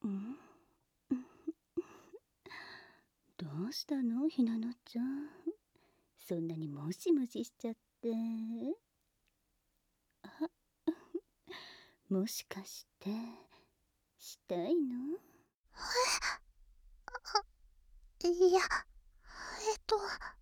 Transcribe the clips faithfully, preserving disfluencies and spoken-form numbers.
んどうしたのひなのちゃん、そんなにもしもししちゃって。あもしかしてしたいの？ いや、えっと、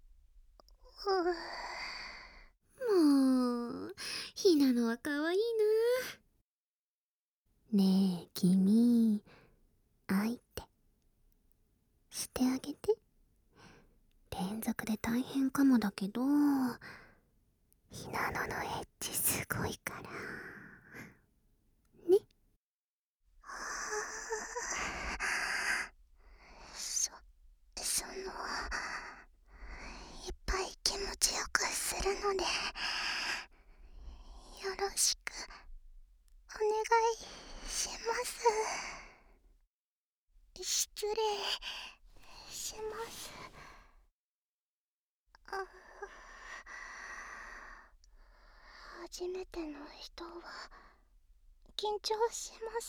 もう、ひなのはかわいいな。ねえ、君、愛ってしてあげて。連続で大変かもだけど、ひなののエッジすごいから。ね。そ、その、いっぱい気持ちよくするので、よろしく、お願いします。失礼します。あ、初めての人は緊張します。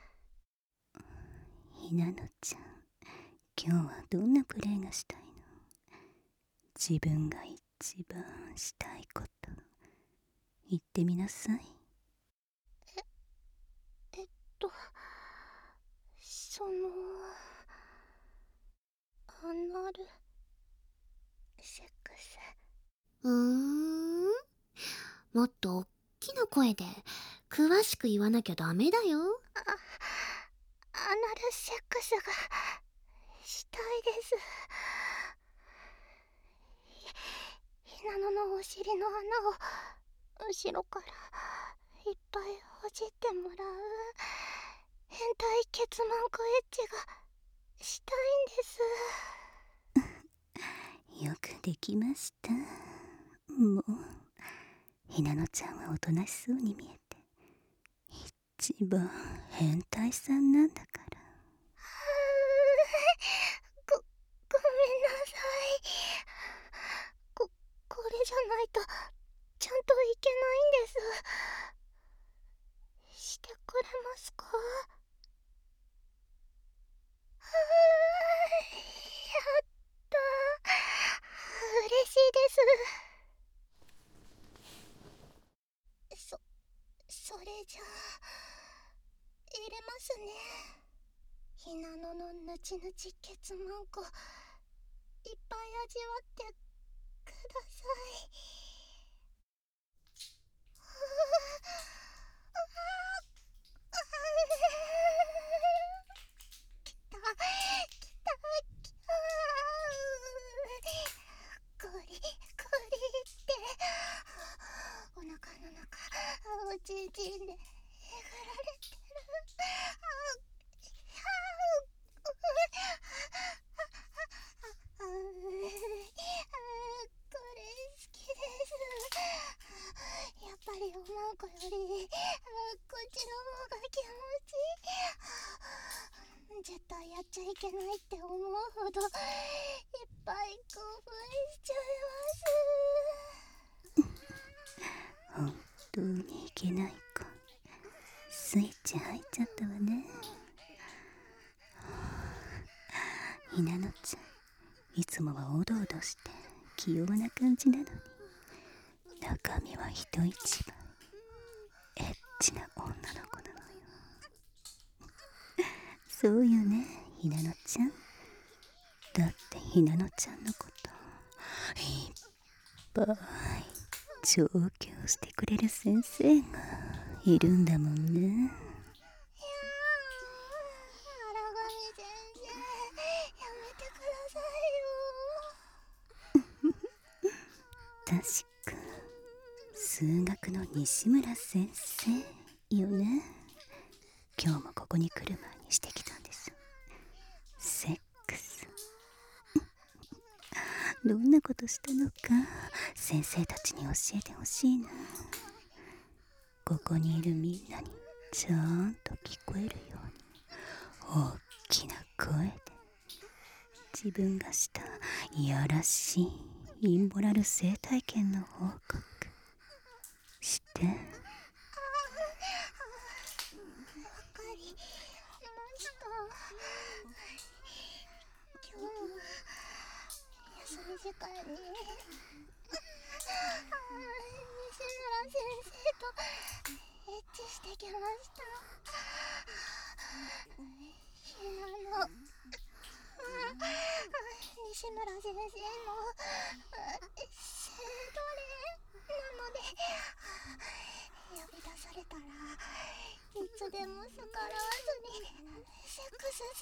ひなのちゃん、今日はどんなプレイがしたいの？自分が一番したいこと言ってみなさい。 え、えっと、その、アナルセックス。うーん、もっとおっきな声で詳しく言わなきゃダメだよ。あ、アナルセックスがしたいです。ひひなののお尻の穴を後ろからいっぱいほじってもらう変態ケツマンコエッチがしたいんです。 よくできました。もうひなのちゃんはおとなしそうに見えて一番変態さんなんだから。 ご、ごめんなさい。こ、これじゃないとちゃんといけないんです。してくれますか？はーい、やった。嬉しいです。そ、それじゃあ、入れますね。ひなののぬちぬちケツマンコ、いっぱい味わってください。きた、きた、きた。ゴリゴリってお腹の中、おちんちんでえぐられてる。これ好きです。やっぱりおまんこよりこっちの方が気持ちいい。絶対やっちゃいけないって思うほどいっぱい興奮しちゃいます。 本当にいけない子、スイッチ入っちゃったわね。ひなのちゃん、いつもはおどおどして器用な感じなのに、中身は人一倍エッチな女の子なのよ。そうよね、ひなのちゃん。だってひなのちゃんのこといっぱい調教してくれる先生がいるんだもんね。 いやー、荒神先生、やめてくださいよ。 確か数学の西村先生よね。今日もここに来る前にしてきたんです。セックスどんなことしたのか先生たちに教えてほしいな。ここにいるみんなにちゃんと聞こえるように大きな声で自分がしたいやらしいインモラル生態圏の報告してわかりました。 かに西村先生とエッチしてきました。ひなの西村先生の性奴隷なので、呼び出されたらいつでも逆らわずにセックスす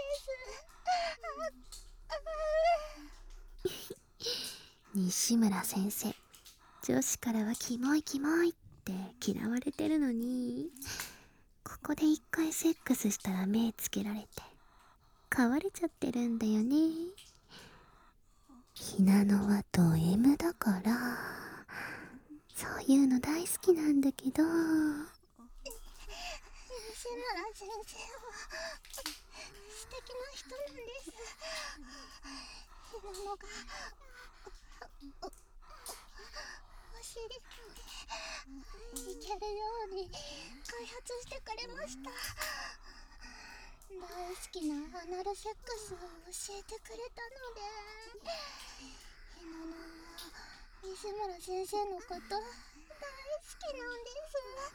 るんです。西村先生、女子からはキモいキモいって嫌われてるのに、ここで一回セックスしたら目つけられて飼われちゃってるんだよね。ひなのはド M だから、そういうの大好きなんだけど、西村先生は素敵な人なんです。ひなのがお尻でいけるように開発してくれました。大好きなアナルセックスを教えてくれたので、ひなのは西村先生のこと大好きなんです。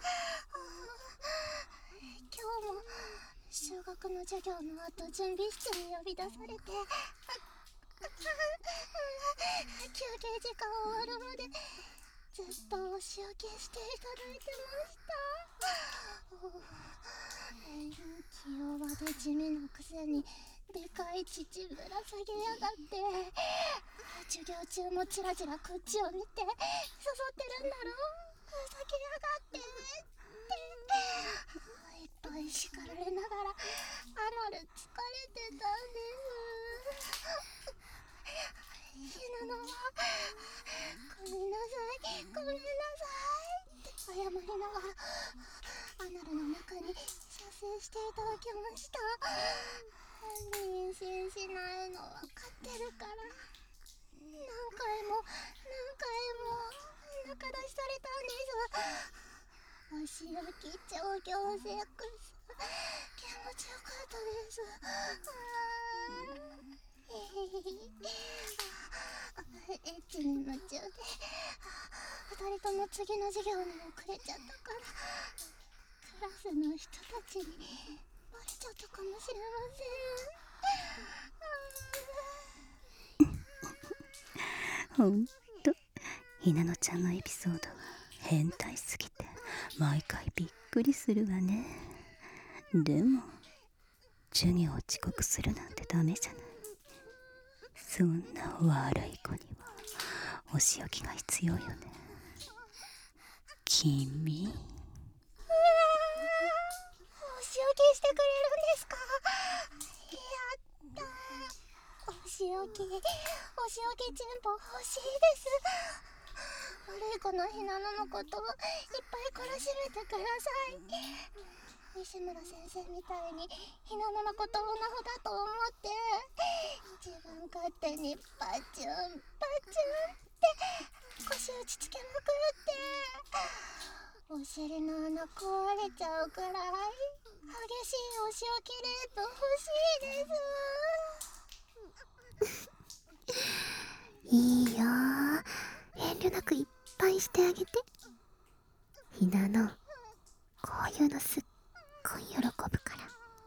今日も数学の授業の後、準備室に呼び出されて、休憩時間終わるまでずっとお仕置きしていただいてました。気弱で地味なくせにでかい乳ぶら下げやがって、授業中もチラチラこっちを見て、誘ってるんだろ、ふざけやがってっていっぱい叱られながらアナル疲れてたんです。ひなのはごめんなさいごめんなさいって謝りながらアナルの中に射精していただきました。妊娠しないの分かってるから、何回も何回も仲出しされたんです。お仕置き調教セックス気持ちよかったです。エッチに夢中でふたりとも次の授業に遅れちゃったから、クラスの人たちにバレちゃったかもしれません。ほんとひなのちゃんのエピソードは変態すぎて毎回びっくりするわね。でも授業を遅刻するなんてダメじゃない。そんな悪い子にはお仕置きが必要よね。君、お仕置きしてくれるんですか？やったー。お仕置きお仕置きチンポ欲しいです。悪い子のひなののことをいっぱい懲らしめてください。西村先生みたいにひなののことをオナホだと思って自分勝手にパチュンパチュンって腰打ちつけまくってお尻の穴壊れちゃうくらい激しいお仕置きレープ欲しいです。いいよ、遠慮なくいっぱいしてあげて。ひなのこういうのすっごい喜ぶから、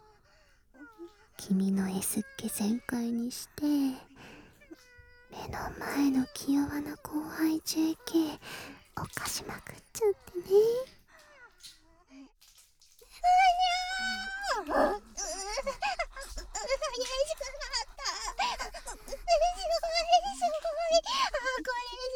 君の S っ気全開にして目の前の気弱な後輩 ジェーケー 犯しまくっちゃってね。うにゃー、う激しくなった。すごいすごい、あ、こ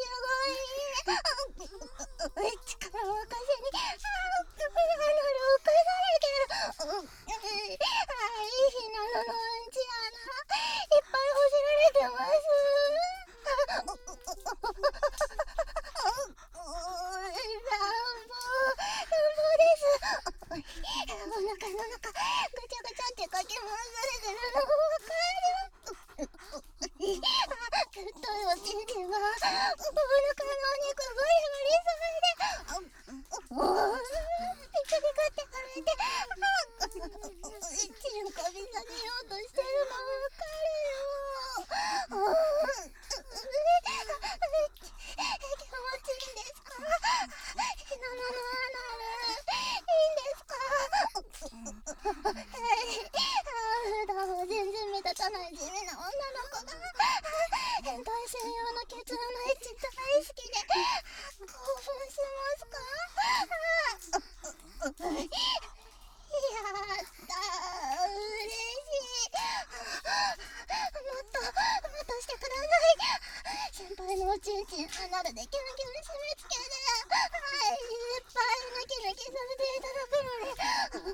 れすごい。力を沸かせに、あ、アナルを浮かされてる。あ、いいひなののうんち穴いっぱいほじられてます。あ、う、う、う、う、う、乱暴。 ひなののアナルいいんですか？はい。普段は全然目立たない地味な女の子が変態専用のケツのエッチ大好きで興奮しますか？やったー、嬉しい。もっともっとしてください。先輩のおちんちんアナルでキュンキュン締め付けて、はい、いっぱい抜き抜きさせていただくので、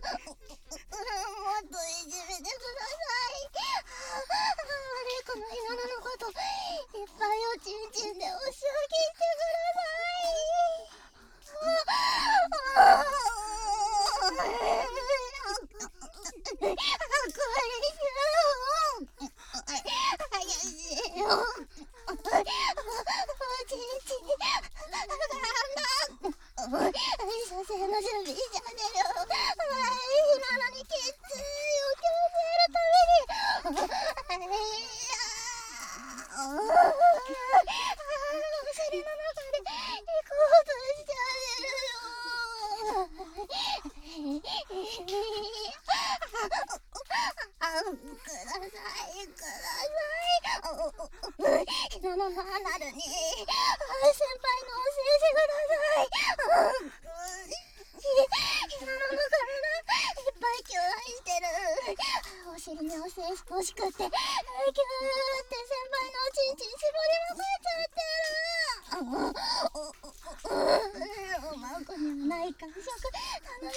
もっといじめてください。悪い子のひなののこといっぱいおちんちんで押し上げてください。ああ怖いよ。怪しいよ。おちんちんなんだ。射精の準備じゃねえよ。ひなのにキッズを強制るために。お尻の中で行こうとしちゃうよ。あ、ください、ください。ひなののアナルに先輩のお世辞ください。ひなのの体いっぱい求愛してる。お尻にお精子欲しくてギューって先輩のおちんちん絞りまくっちゃってる。おまんこにもない感触楽しんで、いっぱい出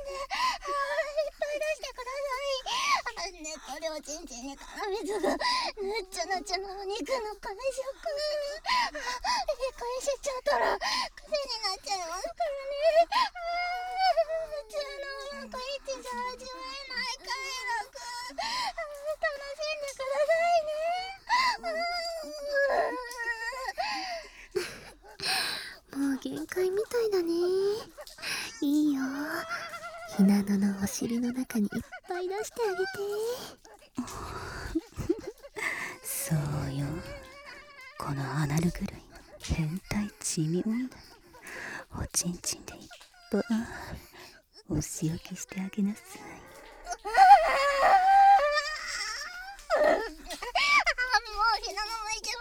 してください。ねっとりおちんちんに絡みつくぬっちゃぬちゃのお肉の感触、理解しちゃったら癖になっちゃいますからね。普通のおまんこいちじゃ味わえない快楽、楽しんでくださいね。もう限界みたいだね。いいよ、ひなののお尻の中にいっぱい出してあげて。 そうよ、このアナル狂いの変態地味女、おちんちんでいっぱいお仕置きしてあげなさい。 もうひなのもいけます。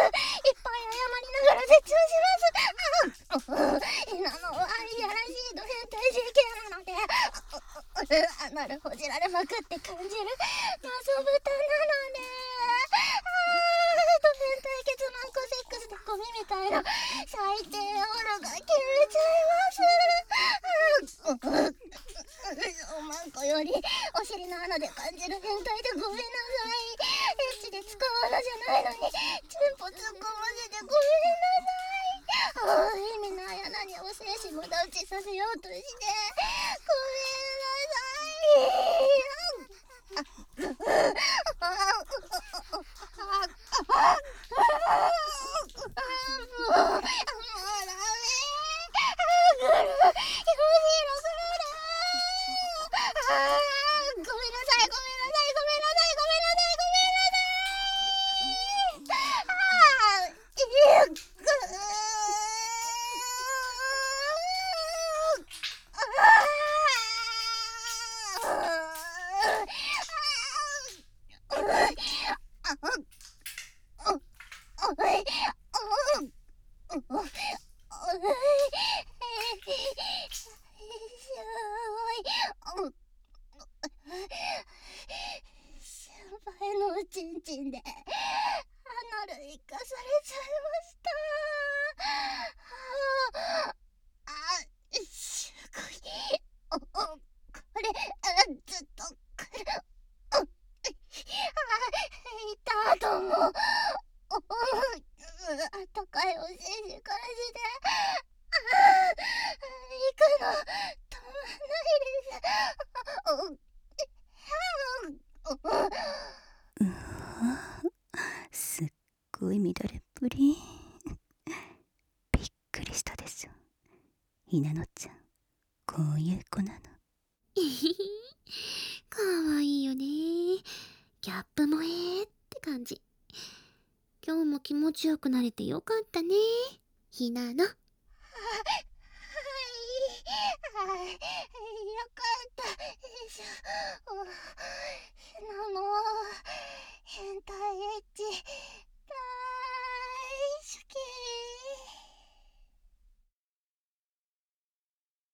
いっぱい謝りながら絶頂します。ひなのはいやらしいド変態 ジェーケー なので、アナルほじられまくって感じるマソブタなので、ド変態ケツマンコセックスでゴミみたいな最低オーラが決めちゃいます。おまんこよりお尻の穴で感じる変態でごめんなさい。エッチで使う穴じゃないのにチンポ突っ込ませてごめんなさい。意味ない穴にお精子無駄打ちさせようとしてごめんなさい。もうもうダメ。ぐるよしろぐる。あー、ごめんなさい、ごめんなさい、ごめんなさい、ごめんなさい、ごめんなさい、ごめんなさい。あー、いっく先輩のおちんちんでアナル生かされちゃいました。ああ、すごい。おお、これあずっとくる。おあ、いたと思う。おお、あったかいお精子感じて、ああ、行くの止まんないです。おおうわ、すっごい乱れっぷり。びっくりしたでしょ。ひなのちゃん、こういう子なの。 かわいいよね。ギャップもええって感じ。今日も気持ちよくなれてよかったね、ひなの。